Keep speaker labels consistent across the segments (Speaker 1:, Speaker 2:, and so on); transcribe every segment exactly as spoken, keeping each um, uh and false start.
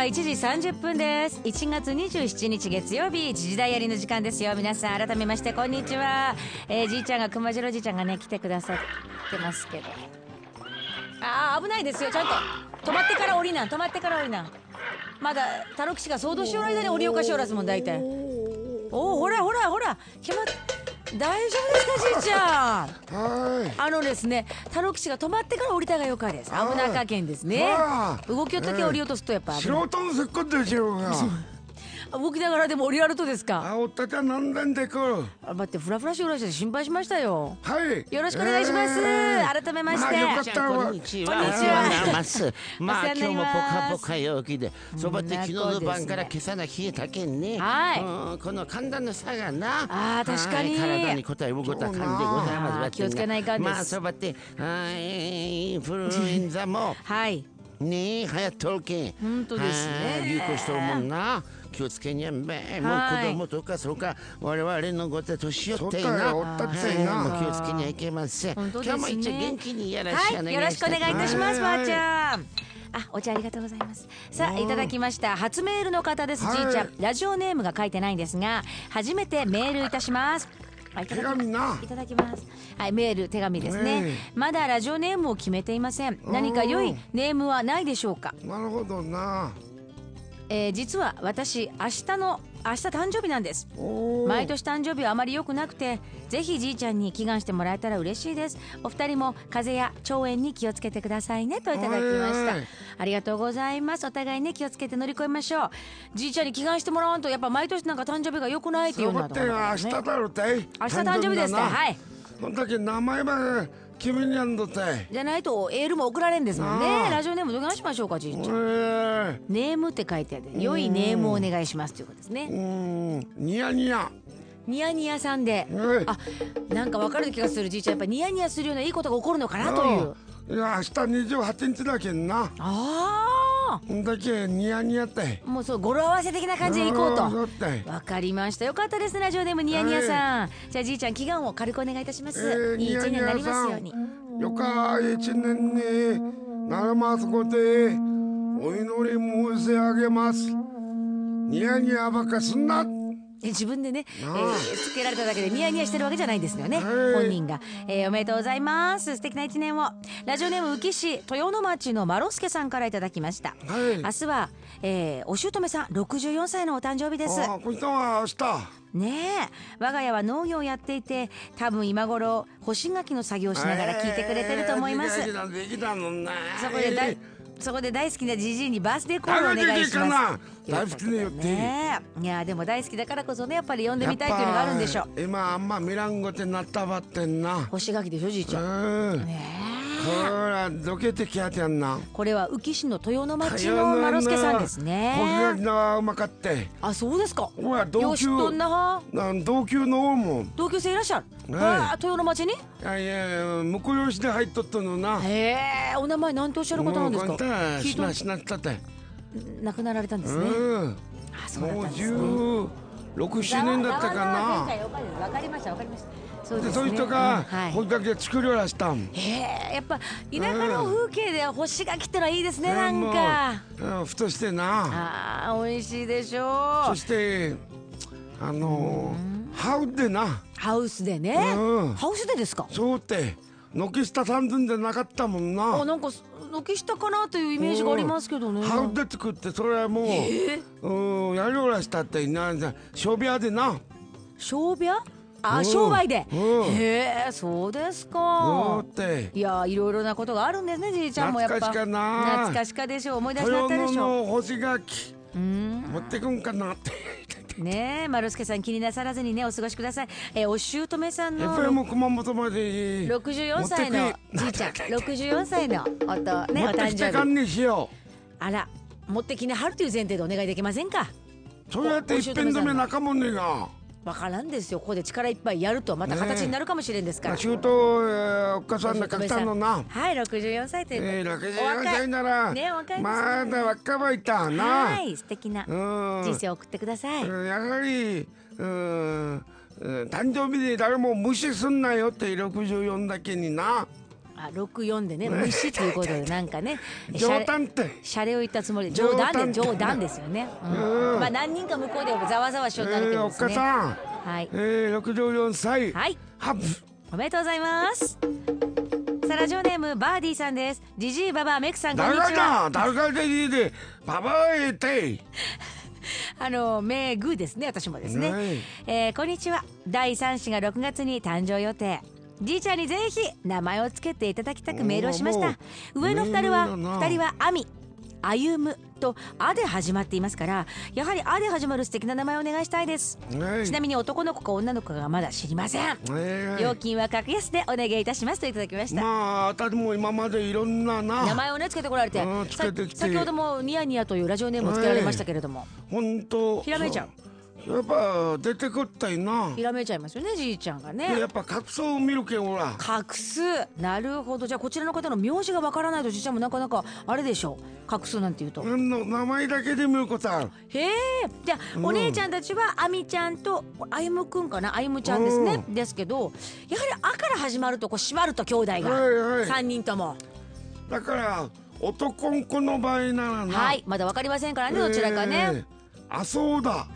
Speaker 1: はいちじさんじゅっぷんです。いちがつにじゅうしちにち月曜日、時事ダイアリーの時間ですよ。皆さん改めましてこんにちは。えー、じいちゃんが熊次郎じいちゃんがね来てくださってますけど、あー危ないですよ。ちゃんと止まってから降りな止まってから降りな。まだタロキシが騒動しよる間に降りようかしおらすもん大体。おおほらほらほら決まっ大丈夫ですかじいちゃん。はいあのですねタロキシが止まってから降りたがよかです。危なかけんですね。動きよったけ降りようとするとやっぱ
Speaker 2: 素人のせっこでしょうが
Speaker 1: 動きながらでも降りられるとですか。
Speaker 2: あおったかなんだんでこ
Speaker 1: あ待ってフラフラしおらして心配しましたよ。
Speaker 2: はい
Speaker 1: よろしくお願いします、えー、改めまして、
Speaker 2: まあ、よかったわ
Speaker 3: こんにちは。こんにちは。まあ今日もポカポカ陽気で、そばって昨日の晩から今朝が冷えたけんね。はい。うんこの寒暖の差がな。
Speaker 1: あー確かに。
Speaker 3: 体に応えることは感じでございます。
Speaker 1: 気をつけないかんです。
Speaker 3: まあそばってインフルエンザもはいねえ流行っとるけん。
Speaker 1: 本当ですね。
Speaker 3: 流行しとるもんな。気をつけにゃんべ。もう子供とかそうか我々のごて年寄ってな。もう気をつけにゃいけません。今日も一応元気にやらしくお願いします。
Speaker 1: よろしくお願いいたしますばあちゃん。あ、お茶ありがとうございます。さあいただきました初メールの方です。じいちゃんラジオネームが書いてないんですが初めてメールいたします。いただきます。いただきます。はい、メール手紙ですね。まだラジオネームを決めていません。何か良いネームはないでしょうか。
Speaker 2: なるほどな。
Speaker 1: えー、実は私明日の明日誕生日なんです。毎年誕生日はあまり良くなくてぜひじいちゃんに祈願してもらえたら嬉しいです。お二人も風邪や腸炎に気をつけてくださいねといただきました。ありがとうございます。お互いね気をつけて乗り越えましょう。じいちゃんに祈願してもらわんとやっぱ毎年なんか誕生日が良くないって言うんだと思う、ね、
Speaker 2: 明日だろうて。
Speaker 1: 明日誕生日ですか。はい。
Speaker 2: そんだけ名前ば君にゃんどって
Speaker 1: じゃないとエールも送られんですもんね。ラジオネームどないしましょうかじいちゃん。ネームって書いてある。良いネームをお願いしますということですね。
Speaker 2: うんニヤニヤ
Speaker 1: ニヤニヤさんで、あなんか分かる気がするじいちゃん。やっぱニヤニヤするようないいことが起こるのかなという。
Speaker 2: いや明日にじゅうはちにちだけんな。ああだけニヤニヤって
Speaker 1: もうそう語呂合わせ的な感じでいこうと。わかりました。よかったですねラジオネームニヤニヤさん。じゃあじいちゃん祈願を軽くお願いいたします。いい一年になりますように。
Speaker 2: よかい一年になりますことでお祈り申し上げます。ニヤニヤばっかすんな。
Speaker 1: 自分でね、えー、つけられただけでニヤニヤしてるわけじゃないんですよね、本人が、えー、おめでとうございます。素敵な一年を。ラジオネーム宇城市豊野町のマロスケさんからいただきました。はい、明日は、えー、お姑さんろくじゅうよんさいのお誕生日です。
Speaker 2: あこいつは明日
Speaker 1: ねえ我が家は農業をやっていて多分今頃干し柿の作業をしながら聞いてくれてると思います。
Speaker 2: えー、できたのな。
Speaker 1: そこでだいそこで大好きなジジイにバースデーコールをお願いします。
Speaker 2: 大好きでよって
Speaker 1: ね。いやでも大好きだからこそねやっぱり呼んでみたいっていうのがあるんでしょう。
Speaker 2: 今あんまミランゴってなったばってんな。
Speaker 1: 干し柿でしょじいちゃん。ねえ。
Speaker 2: ほらどけてきやてやんな。
Speaker 1: これは宇城市の豊野町のマロスケさんですね。
Speaker 2: 干し柿がうまかって。
Speaker 1: あそうですか。
Speaker 2: ほら同級同級のも
Speaker 1: 同級生いらっしゃる。はい。豊野町に。
Speaker 2: いやいや婿養子で入っとったのな。
Speaker 1: へえお名前なんておっしゃる方なんですか。
Speaker 2: 聞いとしなったって
Speaker 1: 亡くなられたんですね。
Speaker 2: あそうだったんですね。もうじゅうろく、ななねんだったかな。
Speaker 1: わかりましたわかりました。
Speaker 2: そうですね。そういう人がこれだけ作りらしたん。
Speaker 1: へえやっぱ田舎の風景で干し柿ってのはいいですね。なんか
Speaker 2: ふとしてな。
Speaker 1: あ美味しいでしょう。
Speaker 2: そしてあのハウスでな。
Speaker 1: ハウスでね。ハウスでですか。
Speaker 2: そうって軒下三寸でなかったもんな。
Speaker 1: あなんか軒下かなというイメージがありますけどね。
Speaker 2: ハウスで作ってそれはもううんやりおらしたってなんじゃ商売でな。
Speaker 1: 商売あ商売で。へえそうですか。いやいろいろなことがあるんですねじいちゃんもやっぱ。
Speaker 2: 懐かしかな。
Speaker 1: 懐かしかでしょう。思い出しなったでしょう。
Speaker 2: 豊野の干し柿持ってくんかなって
Speaker 1: ねえ丸助さん気になさらずにねお過ごしください。えー、お姑さんの
Speaker 2: エフエム 熊本まで
Speaker 1: ろくじゅうよんさいのじいちゃんろくじゅうよんさいのおとねお誕生
Speaker 2: 日。
Speaker 1: あら持ってきなはるという前提でお願いできませんか。
Speaker 2: そうやって一遍止め仲間ねが
Speaker 1: わからんですよ。ここで力いっぱいやるとまた形になるかもしれんですから。
Speaker 2: シュートおっかさんが書いたのな。
Speaker 1: はいろくじゅうよんさいということで、
Speaker 2: えー、ろくじゅうよんさいならまだ若ばいたな。
Speaker 1: はい素敵な人生を送ってください。
Speaker 2: やはり誕生日で誰も無視すんなよってろくじゅうよんだけにな。
Speaker 1: あろくよんでね虫ということでなんかね
Speaker 2: 冗談って
Speaker 1: シャレを言ったつもりで冗談で冗談ですよね、うん、まあ何人か向こうでざわざわしようになるけどですね、
Speaker 2: えー、おっかさん、
Speaker 1: はい、
Speaker 2: えー、ろくじゅうよんさい、
Speaker 1: はい、
Speaker 2: ハップ
Speaker 1: おめでとうございます。さあラジオネームバーディーさんです。ジジイババアメクさんこんにちは。
Speaker 2: 誰がでいいでババアえて
Speaker 1: あのメグですね、私もですね、
Speaker 2: はい
Speaker 1: えー、こんにちは。だいさん子がろくがつに誕生予定。じいちゃんにぜひ名前をつけていただきたくメールをしました。上のふたりはふたりはアミ、アユムとアで始まっていますから、やはりアで始まる素敵な名前をお願いしたいです、はい、ちなみに男の子か女の子かがまだ知りません、はい、料金は格安でお願いいたしますといただきました。
Speaker 2: まあ私も今までいろんなな
Speaker 1: 名前をねつけてこられて、
Speaker 2: つけてきて
Speaker 1: 先ほどもニヤニヤというラジオネームをつけられましたけれども、はい、
Speaker 2: 本当
Speaker 1: ひらめいちゃう、
Speaker 2: やっぱ出てくったいな。
Speaker 1: ひらめいちゃいますよね、じいちゃんがね。
Speaker 2: やっぱ画像を見るけんほら。
Speaker 1: 画数、なるほど。じゃあこちらの方の名字がわからないとじいちゃんもなかなかあれでしょう。画数なんていうと。
Speaker 2: の名前だけで見ることある。
Speaker 1: へえ。じゃあ、うん、お姉ちゃんたちはあみちゃんとあゆむくんかな、あゆむちゃんですね。うん、ですけど、やはりあから始まるとこう閉まると兄弟が、はいはい、さんにんとも。
Speaker 2: だから男ん子の場合ならな。
Speaker 1: はい、まだわかりませんからね、どちらかね。
Speaker 2: えー、あそうだ。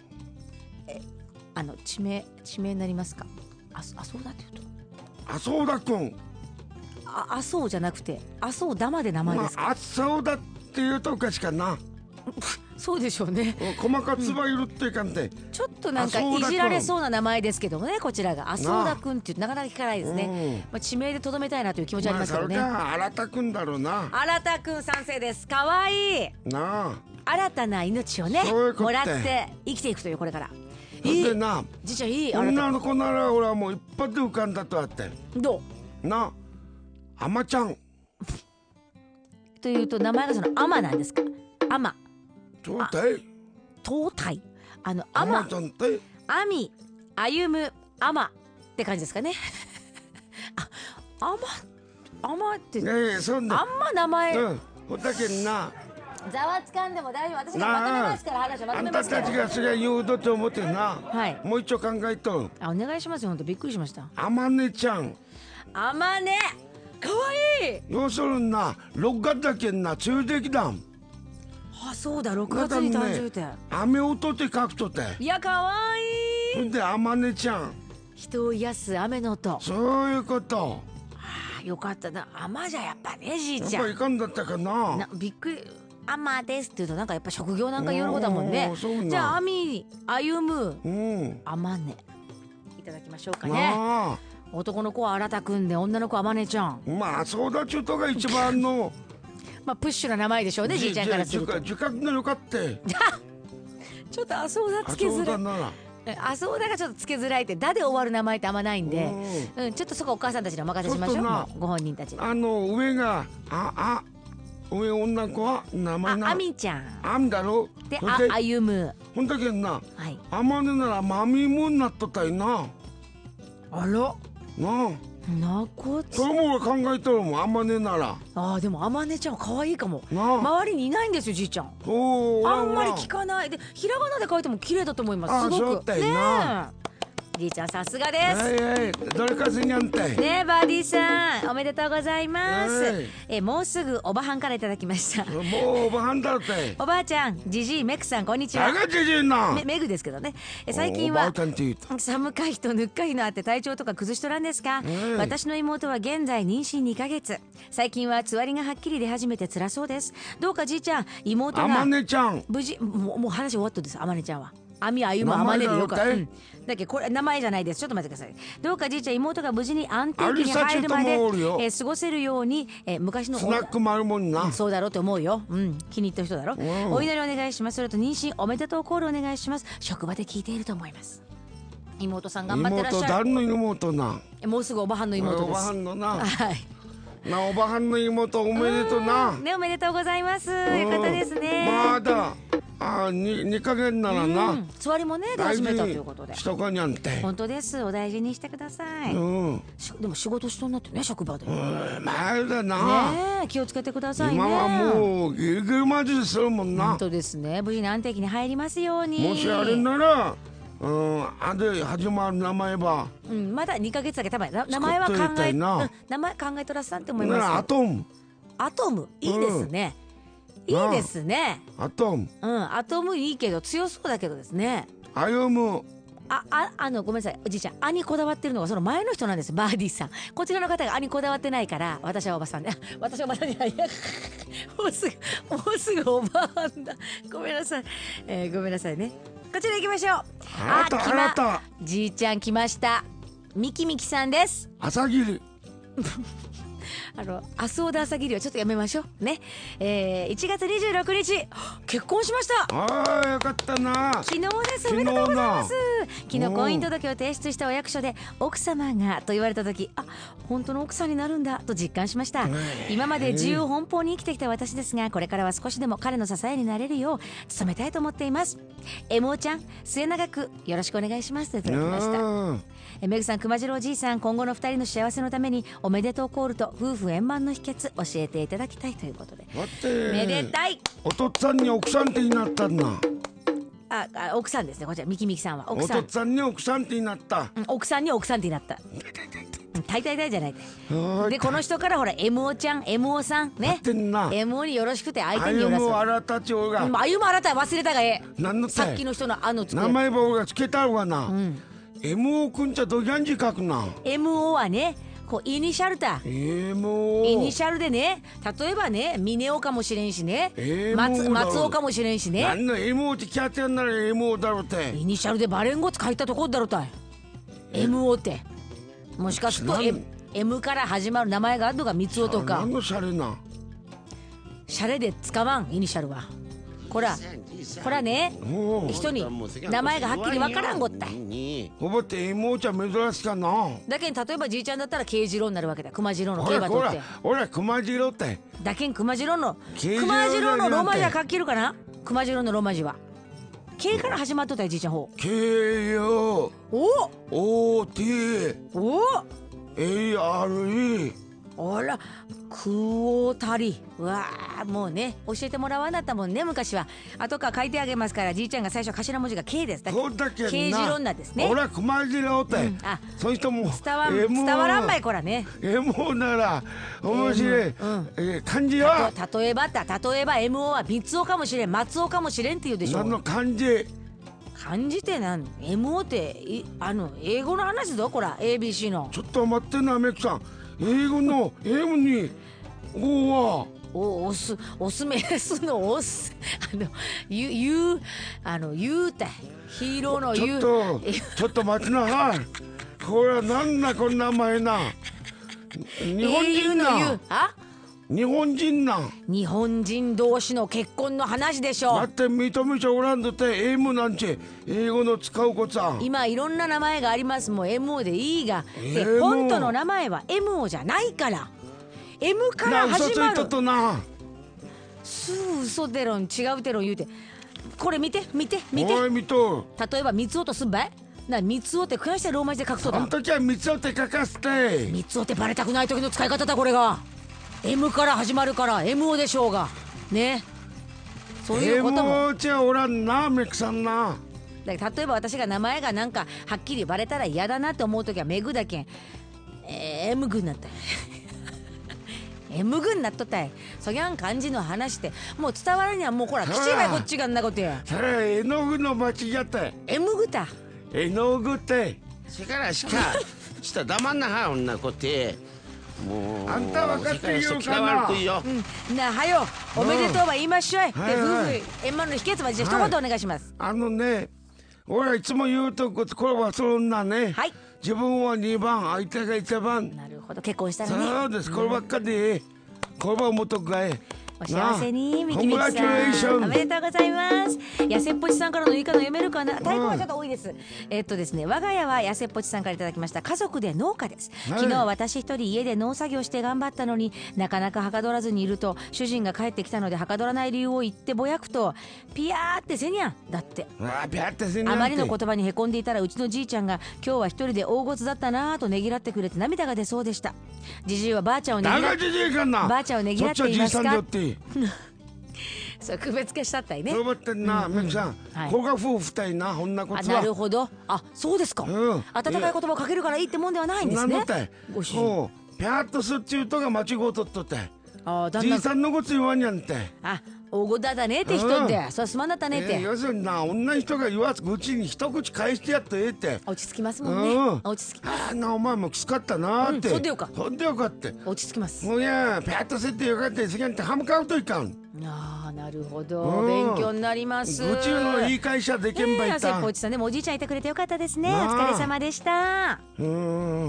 Speaker 1: あの地名地名になりますか。ああそうだって言うと
Speaker 2: あそうだくん、
Speaker 1: ああそうじゃなくてあそうだまで名前ですか。
Speaker 2: まあ、あそうだって言うとおかしかな
Speaker 1: そうでしょうね。
Speaker 2: 細かつばいるっていうかんて、うん、
Speaker 1: ちょっとなんかいじられそうな名前ですけどもね、こちらがあそうだくんってなかなか聞かないですね、うん、まあ、地名でとどめたいなという気持ちありますけどね。
Speaker 2: まあ、それか新田くんだろうな。
Speaker 1: 新田くん賛成です。かわいい
Speaker 2: なあ、
Speaker 1: 新たな命をねもらって生きていくというこれから
Speaker 2: いいな。
Speaker 1: じいちゃんいい。
Speaker 2: 女の子なら俺はもう一発で浮かんだとあって。
Speaker 1: ど
Speaker 2: うなあまちゃん
Speaker 1: というと名前がそのアマなんですか。アマ
Speaker 2: 東体
Speaker 1: 東体あのアマ
Speaker 2: ちゃんって
Speaker 1: アミアユムアマって感じですかねあアマアマって
Speaker 2: いやいやそんな
Speaker 1: あんま名前
Speaker 2: うんほだけんな。
Speaker 1: ざわつかんでも大丈夫。私がまとめますから話をまとめますから。
Speaker 2: あんたたちがそれは言うとと思ってな、
Speaker 1: はい、
Speaker 2: もう一丁考えとん。
Speaker 1: あお願いしますよ。本当びっくりしました。
Speaker 2: あまねちゃん
Speaker 1: あまねかわいい。
Speaker 2: 要するになろくがつだけんな梅雨時だ。
Speaker 1: あそうだろくがつに誕生日って
Speaker 2: 雨音って書くとって。
Speaker 1: いやかわいい。
Speaker 2: ほんであまねちゃん
Speaker 1: 人を癒す雨の音。
Speaker 2: そういうこと。
Speaker 1: あよかったな。雨じゃやっぱねじいちゃん。
Speaker 2: やっぱいかんだったかな。
Speaker 1: なびっくり。アマですって言うとなんかやっぱ職業なんか言うことだもんね。じゃあアミ歩む、うん、アマネいただきましょうかね。男の子は新田くんで女の子はアマネちゃん。
Speaker 2: まあそうだちゅうとが一番の
Speaker 1: まあプッシュな名前でしょうねじいちゃんからすると。
Speaker 2: 受覚のよかって
Speaker 1: ちょっとあそうだつけづらい。あそうだがちょっとつけづらいってだで終わる名前ってあんまないんで、うん、ちょっとそこお母さんたちにお任せしましょう。ご本人たちに。
Speaker 2: あの上がああ上女の子は名前な
Speaker 1: あみちゃん
Speaker 2: あんだろ
Speaker 1: でああゆむ
Speaker 2: ほんだけんな、
Speaker 1: はい、
Speaker 2: あまねならまみもになっとったいな。
Speaker 1: あら
Speaker 2: なあ
Speaker 1: なこつ
Speaker 2: それも俺考えとるもんあまねなら。
Speaker 1: あでもあまねちゃん可愛いかも。周りにいないんですよじいちゃん。
Speaker 2: お
Speaker 1: あんまり聞かないでひらがなで書いても綺麗だと思います。すごくねえじいちゃんさすがです。
Speaker 2: はいはいどれかすにゃんて
Speaker 1: ねえバーディーさんおめでとうございます。えもうすぐおばはんからいただきました。
Speaker 2: もうおばはんだって
Speaker 1: おばあちゃんじじいメクさんこんにちは。
Speaker 2: 誰がじじいな
Speaker 1: めメグですけどね。え最近は寒かいとぬっかいのあって体調とか崩しとらんですか。私の妹は現在妊娠にかげつ。最近はつわりがはっきり出始めて辛そうです。どうかじいちゃん妹が
Speaker 2: あまねちゃん
Speaker 1: 無事もうもう話終わったです。あまねちゃんはあみあゆむあまねでよかった、うん、だけどこれ名前じゃないです。ちょっと待ってください。どうかじいちゃん妹が無事に安定期に入るまで、えー、過ごせるように、えー、昔の
Speaker 2: スナックもあるもんな、
Speaker 1: うん、そうだろうと思うよ、うん、気に入った人だろ、うん、お祈りお願いします。それと妊娠おめでとうコールお願いします。職場で聞いていると思います。妹さん頑張ってらっしゃる。
Speaker 2: 妹誰の妹な。
Speaker 1: もうすぐおばはんの妹です。お
Speaker 2: ばはんのな
Speaker 1: はい
Speaker 2: なおばはんの妹おめでとうな。
Speaker 1: ねおめでとうございます。よかったですね。
Speaker 2: まだあににかげつならな、うん、
Speaker 1: つわりもね出始めたということで
Speaker 2: しとかにゃんて
Speaker 1: 本当です。お大事にしてください、うん、でも仕事しとんなってね職場で。
Speaker 2: うんまあだな
Speaker 1: ね気をつけてくださいね。
Speaker 2: 今はもうギリギリマジでするもんな。
Speaker 1: 本当ですね。無事に安定期に入りますように。
Speaker 2: もしあれならうん、あで始まる名前は、
Speaker 1: うん、まだにかげつだけ多分名前は考え、うん、名前考えとらっさんって思いますよ。
Speaker 2: アトム
Speaker 1: アトムいいですね、うん、いいですね。
Speaker 2: アトム
Speaker 1: うんアトムいいけど強そうだけどですね。
Speaker 2: 歩む
Speaker 1: あ、あ、あのごめんなさいおじいちゃん、兄にこだわってるのがその前の人なんです。バーディーさん、こちらの方が兄にこだわってないから、私はおばさんで私はおばさんじゃないやもうすぐもうすぐおばあんだ、ごめんなさい、えー、ごめんなさいね。こちら行きましょう。
Speaker 2: あた
Speaker 1: 来
Speaker 2: また
Speaker 1: じいちゃん来ました。ミキミキさんです。
Speaker 2: 朝霧
Speaker 1: あの明日オーダー朝霧はちょっとやめましょうね。えー、いちがつにじゅうろくにち結婚しました。
Speaker 2: あーよかったな。
Speaker 1: 昨日です。おめでとうございます。昨日婚姻届を提出したお役所で奥様がと言われた時、あ、本当の奥さんになるんだと実感しました。今まで自由奔放に生きてきた私ですが、これからは少しでも彼の支えになれるよう努めたいと思っています。エモーちゃん末永くよろしくお願いしますといただきました。えめぐさん、熊次郎じいさん、今後のふたりの幸せのためにおめでとうコールと夫婦円満の秘訣教えていただきたいということで。
Speaker 2: 待って
Speaker 1: めでたい。
Speaker 2: お父っつぁんに奥さんってになったんな。
Speaker 1: ああ奥さんですね。こちらミキミキさんは奥さん。
Speaker 2: お父っつぁんに奥さんってになった、
Speaker 1: うん、奥さんに奥さんってになった大体大じゃないで、この人からほら エムオー ちゃん エムオー さんね、 エムオー によろしくて相手によろしく。
Speaker 2: あゆむあらたちおが、
Speaker 1: あゆむあらた忘れたがええ。
Speaker 2: 何の
Speaker 1: さっきの人のあの
Speaker 2: 名前ば俺がつけたるわな、うん、エムオー くんちゃどぎゃんじ書くな。
Speaker 1: エムオー はねこうイニシャルだ。
Speaker 2: エムオー
Speaker 1: イニシャルでね、例えばね峰尾かもしれんしね、松松尾かもしれんしね。
Speaker 2: 何の エムオー ってキャッチャーなら エムオー だろうって。
Speaker 1: イニシャルでバレンゴツ書いたとこだろうたい エムオー って。もしかすると M, M から始まる名前があるのが三つおとか。
Speaker 2: 何のシャレな
Speaker 1: シャレで使わんイニシャルは。こらこらね人に名前がはっきりわからんごったい。
Speaker 2: おばって エムオー ちゃん珍しかな。
Speaker 1: だけん例えばじいちゃんだったら慶次郎になるわけだ。熊次郎の競馬取って。
Speaker 2: ほら熊次郎って。
Speaker 1: だけん熊次郎の熊次郎のローマ字は書けるかな。熊次郎のローマ字は K から始まっとったよじいちゃんほう。
Speaker 2: K よ
Speaker 1: お
Speaker 2: お T
Speaker 1: お
Speaker 2: エーアールイー。
Speaker 1: あらクオータリ。うわーもうね教えてもらわなったもんね昔は。後から書いてあげますから。じいちゃんが最初頭文字が K です。だ
Speaker 2: そうだけどな
Speaker 1: 慶次郎なんですね。
Speaker 2: ほら熊次郎って、うん、
Speaker 1: あ
Speaker 2: そういう人も
Speaker 1: 伝わん伝わらんばいこらね。
Speaker 2: エムオー なら面白い、うんうんえー、漢字は
Speaker 1: た例えばだ例えば エムオー は三つおかもしれん松尾かもしれんって言うでしょ。
Speaker 2: 何の漢字
Speaker 1: 漢字ってなん エムオー っていあの英語の話ぞこら エービーシー の。
Speaker 2: ちょっと待ってなメクさん。英語の M に O は
Speaker 1: おオスオスメスのオスあのゆゆあのゆうたヒーローのゆう。
Speaker 2: ちょっとちょっと待ちなはい。これはなんだこんな名前な。日本人な。
Speaker 1: あ
Speaker 2: 日本人な。
Speaker 1: 日本人同士の結婚の話でしょ。
Speaker 2: だって認めちゃおらんとって M なんち英語の使うことさ。
Speaker 1: 今いろんな名前があります。もう エムオー でいいが、で本当の名前は エムオー じゃないから。 M から始まる。
Speaker 2: 嘘ついとっとな。
Speaker 1: すぐ嘘でろん違うてろん言うて。これ見て見て見て。
Speaker 2: おい見と。
Speaker 1: 例えば三つおとすんばいな。三つおって悔しいローマ字で書くそうだ。
Speaker 2: あん時は三つおって書かせて。
Speaker 1: 三つおってバレたくない時の使い方だこれが。M から始まるから エムオー でしょうがね。そういうことも
Speaker 2: エムオー ちゃおらんなメクさんな。
Speaker 1: だから例えば私が名前がなんかはっきりバレたら嫌だなって思う時はメグだけん、えー、M 軍になったM 軍になっとったい。そぎゃん漢字の話ってもう伝わるにはもうこらきちばいこっちがんなことや。
Speaker 2: それは絵の具の間違って
Speaker 1: M グタ
Speaker 2: 絵の具って
Speaker 3: しからしかした黙んなは女こってもう
Speaker 2: あんた分かってるよかな。
Speaker 1: うん、なあはよおめでとうは言いましょい。で、はいはい、夫婦円満の秘訣はじゃあ一言お願いします。
Speaker 2: はい、あのね俺はいつも言うとここれはそんなね、はい、自分はにばん相手がいちばん。
Speaker 1: なるほど結婚したらね。
Speaker 2: そうです、こればっかでこれば思っとくがえ。
Speaker 1: お幸せにミキミキさんおめでとうございます。やせっぽちさんからのいいかの読めるかな。タイプはちょっと多いです。えっとですね我が家はやせっぽちさんからいただきました。家族で農家です、はい、昨日私一人家で農作業して頑張ったのになかなかはかどらずにいると主人が帰ってきたのではかどらない理由を言ってぼやくとピヤーってせにゃんだって。
Speaker 2: あピヤーってせにゃんって。
Speaker 1: あまりの言葉にへこんでいたらうちのじいちゃんが今日は一人で大ごつだったなぁとねぎらってくれて涙が出そうでした。じじいはばあちゃんをねぎらってばあちゃんをねぎらっていますかそう区別化したったいね。
Speaker 2: そうばってんな、めぐさん、子が夫婦二人な、こんなことは。
Speaker 1: なるほど。あ、そうですか。温かい言葉をかけるからいいってもんではないんですね。
Speaker 2: なんだって
Speaker 1: ご主人。
Speaker 2: そう、ぴゃっとすっちゅうとが間違うとっとって。
Speaker 1: あ、
Speaker 2: じいさんのこと言わんやんて。
Speaker 1: あ、大ごだだねって人って、そうすまんだったねって。
Speaker 2: 要するにな、女人が言わずうちに一口返してやっとええって。
Speaker 1: 落ち着きますもんね。落ち着きます。
Speaker 2: あんなお前もきつかったなって。
Speaker 1: そんでよか。
Speaker 2: そんでよかって。
Speaker 1: 落ち着きます。
Speaker 2: もういや、ぴゃっとせってよかってすぎんって歯向かうといかん。
Speaker 1: ああ、なるほど。勉強になります。
Speaker 2: うちのいい会社でけんばいた。
Speaker 1: せっぽいちさんでもおじいちゃんいてくれてよかったですね。お疲れ様でした。
Speaker 2: うん。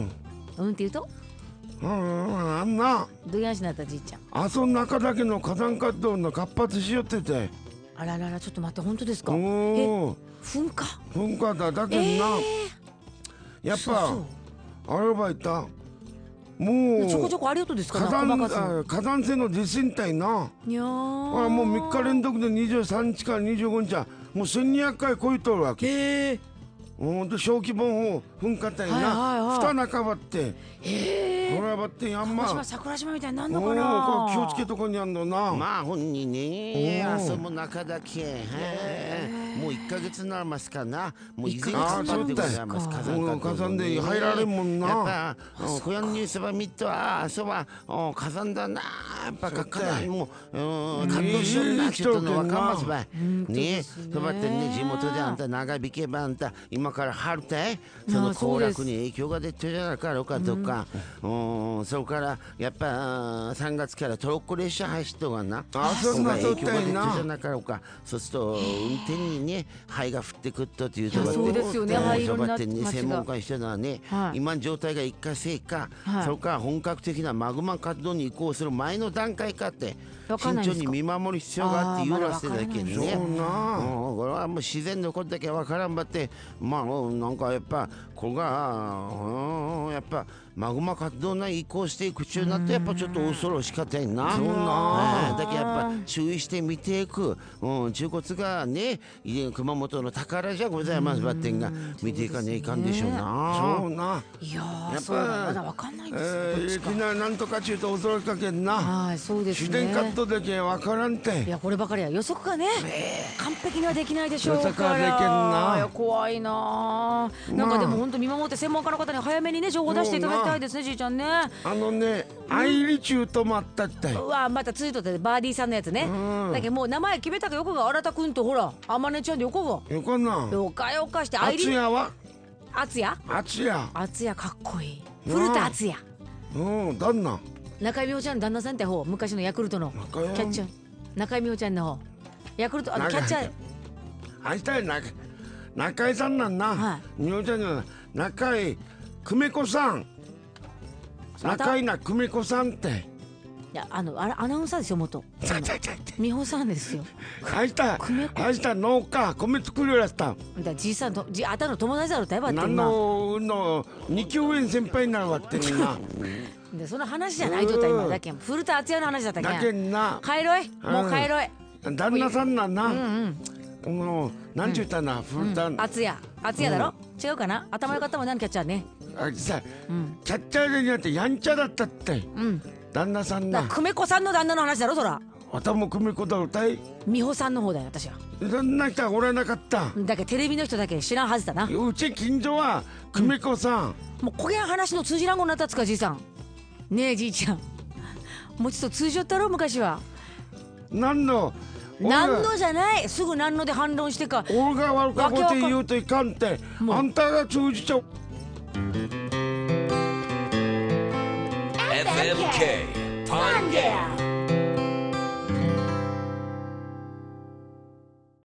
Speaker 1: うんって言うと。
Speaker 2: うん、あんな
Speaker 1: どうやんしなったじいちゃん。
Speaker 2: あその中だけの火山活動の活発しよってて。
Speaker 1: あららら、ちょっと待って、本当ですか。
Speaker 2: お
Speaker 1: え、噴火。
Speaker 2: 噴火だだけどな、えー、やっぱあればいたもう
Speaker 1: ちょこちょこありがとうですか。
Speaker 2: 火山火山性の地震帯な。
Speaker 1: いやー、
Speaker 2: あ、もうみっか連続でにじゅうさんにちからにじゅうごにちはもうせんにひゃっかい超えとるわけ。
Speaker 1: えー
Speaker 2: ほんと小規模を噴火帯な二中ばって
Speaker 1: へえ
Speaker 2: ほらばってやんま
Speaker 1: 桜島みたいになんのかな。
Speaker 2: 気をつけとこにあんのな。
Speaker 3: まあ本人ね遊ぶ中だけもういっかげつになりますかな。もう以前からでございます。火山
Speaker 2: 火山で入られんもんな。
Speaker 3: やっぱ小屋のニュースば見とあそば火山だな。やっぱかなりもう感動しよるなちょっとのわかんますばいね。そばってね地元であんた長引けばあんた今から春たいその行楽に影響が出てるじゃなかろうかとか、うん、それからやっぱさんがつからトロッコ列車走っとがな、
Speaker 2: あ、そんな
Speaker 3: 影響が出てるじゃなかろうか。そうすると運転にね灰が降ってくっとっていうところで、
Speaker 1: そうですよね、灰色になって
Speaker 3: ね、専門家にしてるのはね、はい、今状態が一過性か、はい、それから本格的なマグマ活動に移行する前の段階かって慎重に見守る必要があって言わせてだけにね、
Speaker 2: そうな、
Speaker 3: うん、これはもう自然のことだけわからんばってまあなんかやっぱこれが、うん、やっぱマグマ活動が移行していく中になってやっぱちょっと恐ろしかったんな。
Speaker 2: そうな、
Speaker 3: だけやっぱ注意して見ていく、うん、中骨がね熊本の宝じゃございますばってんが見ていかねえいかんでしょうな。
Speaker 2: そうな。
Speaker 1: いやー、やっぱまだわかんないんですよ。
Speaker 2: えー、いきなりなんとかちゅうと恐ろしかけんな。
Speaker 1: はい、そうですね。
Speaker 2: 自然カットだけわからんて。
Speaker 1: いや、こればかりは予測がね、完璧にはできないでしょうから。
Speaker 2: 予測はでけんな。
Speaker 1: いや、怖いな。なんかでも本当見守って専門家の方に早めにね情報出していただきたいですね、じいちゃんね。
Speaker 2: あのね、アイリチューともあったって。
Speaker 1: うわ、またツイートでバーディーさんのやつね。だけどもう名前決めたか横が新田くんとほらあまねちゃんで横が。
Speaker 2: よかな。
Speaker 1: よかよかしてアイリ。
Speaker 2: あつやは？
Speaker 1: あつや？
Speaker 2: あつや。
Speaker 1: あつやかっこいい。古田あつや。
Speaker 2: うん、旦那。
Speaker 1: 中井美穂ちゃんの旦那さんって方、昔のヤクルトのキャッチャー。中井美穂ちゃんの方。ヤクルトあのキャッチャー。
Speaker 2: あいたい中中井さんなんな。美穂ちゃんの中井久美子さん。中井な久美子さんって。
Speaker 1: いや、あのあれアナウンサーですよ元。美穂さんですよ。
Speaker 2: あいたあいた農家米作るやつた。
Speaker 1: だじいさんとじあたの友達だろだいぶあってんな。
Speaker 2: 何のの二級園先輩になるわってんな。
Speaker 1: でその話じゃないとった今だけん古田敦也の話だったけん。
Speaker 2: だけんな。
Speaker 1: 帰ろいもう帰ろい。
Speaker 2: 旦那さんなんな。うんうん。もうなんちゅうたな古田。
Speaker 1: 敦也敦也だろ。違うかな。頭良かったもん何キャッチャーね。
Speaker 2: あさキャッチャーじゃなくてやんちゃだったって。うん。旦那さんな。
Speaker 1: 久美子さんの旦那の話だろそら。
Speaker 2: 頭久美子だろたい。
Speaker 1: 美穂さんの方だよ私は。
Speaker 2: そんな人はおらなかった。
Speaker 1: だけどテレビの人だけ知らんはずだな。
Speaker 2: うち近所は久美子さん。
Speaker 1: もうこげん話の通じらんごになったっつかじいさん。ねえじいちゃん。もうちょっと通じよったろ昔は。
Speaker 2: 何の。
Speaker 1: 何のじゃない。すぐ何ので反論してか。
Speaker 2: 俺が悪かこと言うといかんって。あんたが通じちゃう。
Speaker 4: エフエムケー パンゲア